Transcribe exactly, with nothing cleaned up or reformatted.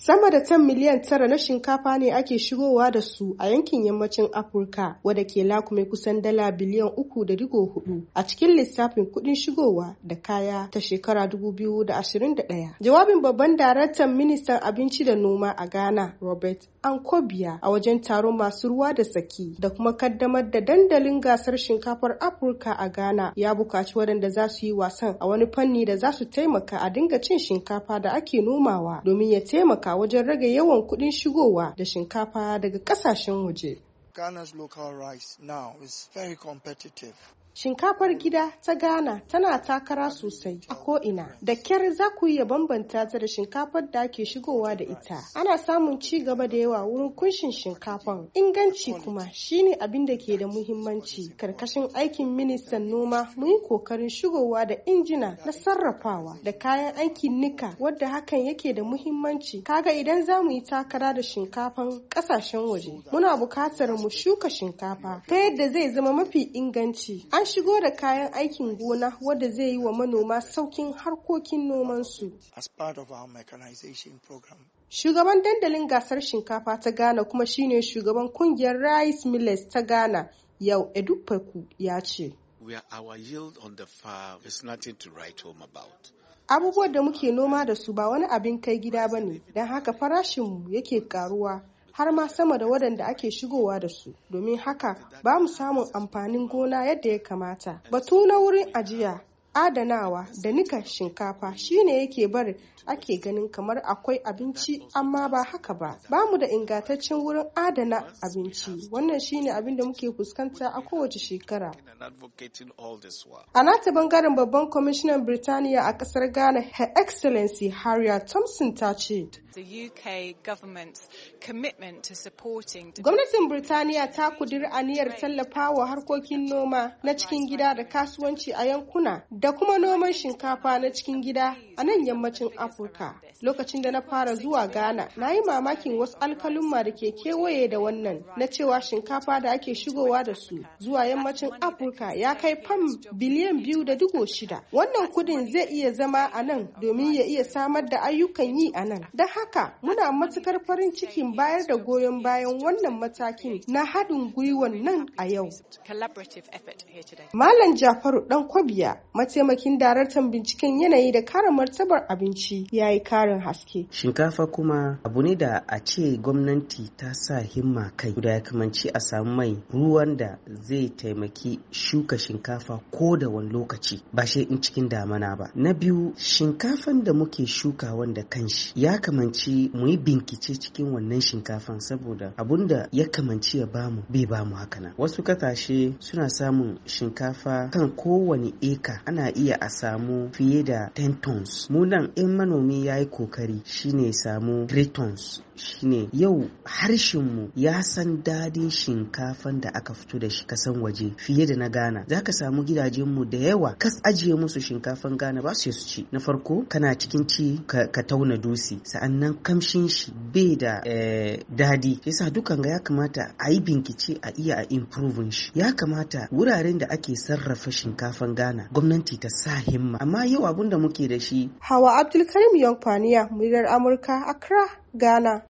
Sama da tan miliyan tara na shinkafa ne ake shigowa da su a yankin yammacin Afirka, wadda ke lakume kusan dala biliyan uku da digo hudu a cikin lissafin kuɗin shigowa da kaya ta shekara dubu biyu da ashirin da ɗaya. Jawabin babban daraktan ministan abinci da noma a Ghana, Robert Ankobia, a wajen taron masu ruwa da tsaki da kuma kaddamar da dandalin gasar shinkafar Afirka a Ghana, ya buƙaci waɗanda za su yi wasan a wani fanni da za su taimaka a dinga cin shinkafa da ake nomawa domin ya taimaka wajen rage yawan kuɗin shigowa da shinkafa daga ƙasashen waje. Ghana's local rice now is very competitive. Shinkafar gida ta Ghana tana takara sosai a ko'ina. Da kyar za ku iya bambanta ta da shinkafar da ake shigowa da ita. Ana samun ci gaba da yawa wurin kunshin shinkafan. Inganci kuma shine abin da ke da muhimmanci. Karkashin aikin ministan noma mun yi kokarin shigowa da injina na sarrafawa da kayan aikin nika wadda hakan yake da muhimmanci. Kaga idan za mu yi takara da shinkafan kasashen waje, muna bukatar mu shuka shinkafa ta yadda zai zama mafi inganci. An shigo da kayan aikin gona wadda zai yi wa manoma saukin harkokin nomansu. As part of our mechanization program. Shugaban dandalin gasar shinkafa ta Ghana kuma shine shugaban kungiyar Rice Millers ta Ghana, Yau Edukpeku, ya ce. Where our yield on the farm is nothing to write home about. Abubuwan da muke noma da su ba wani abin kai gida bane, don haka farashinmu yake karuwa har ma sama da waɗanda ake shigowa da su. Domin haka ba mu samun amfanin gona yadda ya kamata. Batu na wurin ajiya, adanawa da nika shinkafa shine yake bari ake ganin kamar akwai abinci, amma ba haka ba. Ba mu da ingantaccen wurin adana abinci. Wannan shine abin da muke fuskanta a kowace shekara. A nata bangaren babban kwamishinan Birtaniya a kasar Ghana, Her Excellency Harriet Thompson, ta ce. The U K government's commitment to supporting. Gwamnatin Birtaniya ta kudiri aniyar tallafawa harkokin noma na cikin gida da kasuwanci a yankuna da kuma noman shinkafa na cikin gida a nan yammacin Afirka. Lokacin da na fara zuwa Ghana, na yi mamakin wasu alkalumma da ke kewaye da wannan na cewa shinkafa da ake shigowa da su zuwa yammacin Afirka ya kai fam biliyan biyu da digo shida. Wannan kudin zai iya zama a nan domin ya iya samar da ayyukan yi a nan. Don haka muna matukar farin cikin bayar da goyon bayan wannan matakin na haɗin gwiwan nan a yau. Malam Jafaru Dankwabiya, mataimakin daraktan binciken yanayi da kare martabar abinci, ya yi karin haske. Shinkafa kuma abu ne da a ce gwamnati ta sa himma kai da ya kamanci a samu mai ruwan da zai taimaki shuka shinkafa ko da wani lokaci ba shi in cikin damana ba. Na biyu, shinkafan da muke shuka wanda kanshi ya kamanci mu yi binkice cikin wannan shinkafan, saboda abunda ya kamanci ya bamu bai bamu haka. Wasu kasashe suna samun shinkafa kan kowane eka ana iya a samu fiye da ten tons. Mu nan in manomi ya yi kokari shine samu three tons. Shine yau harshenmu ya san dadin shinkafan da aka fito da shi kasan waje fiye da na Ghana. Za ka samu gidajenmu da yawa kas ajiye musu shinkafan Ghana ba su su ci. Na farko kana cikin ci ka, ka tauna dusi, sa'annan kamshin shi bai da eh, dadi. Yasa dukan ga ya kamata a yi binkice a iya a improve shi. Ya kamata wuraren da ake sarrafa shinkafan Ghana gwamnati ta sa himma. Amma yau abun da muke da shi. Hawa Abdulkarim Yankwaniya, muryar Amurka, Accra, Ghana.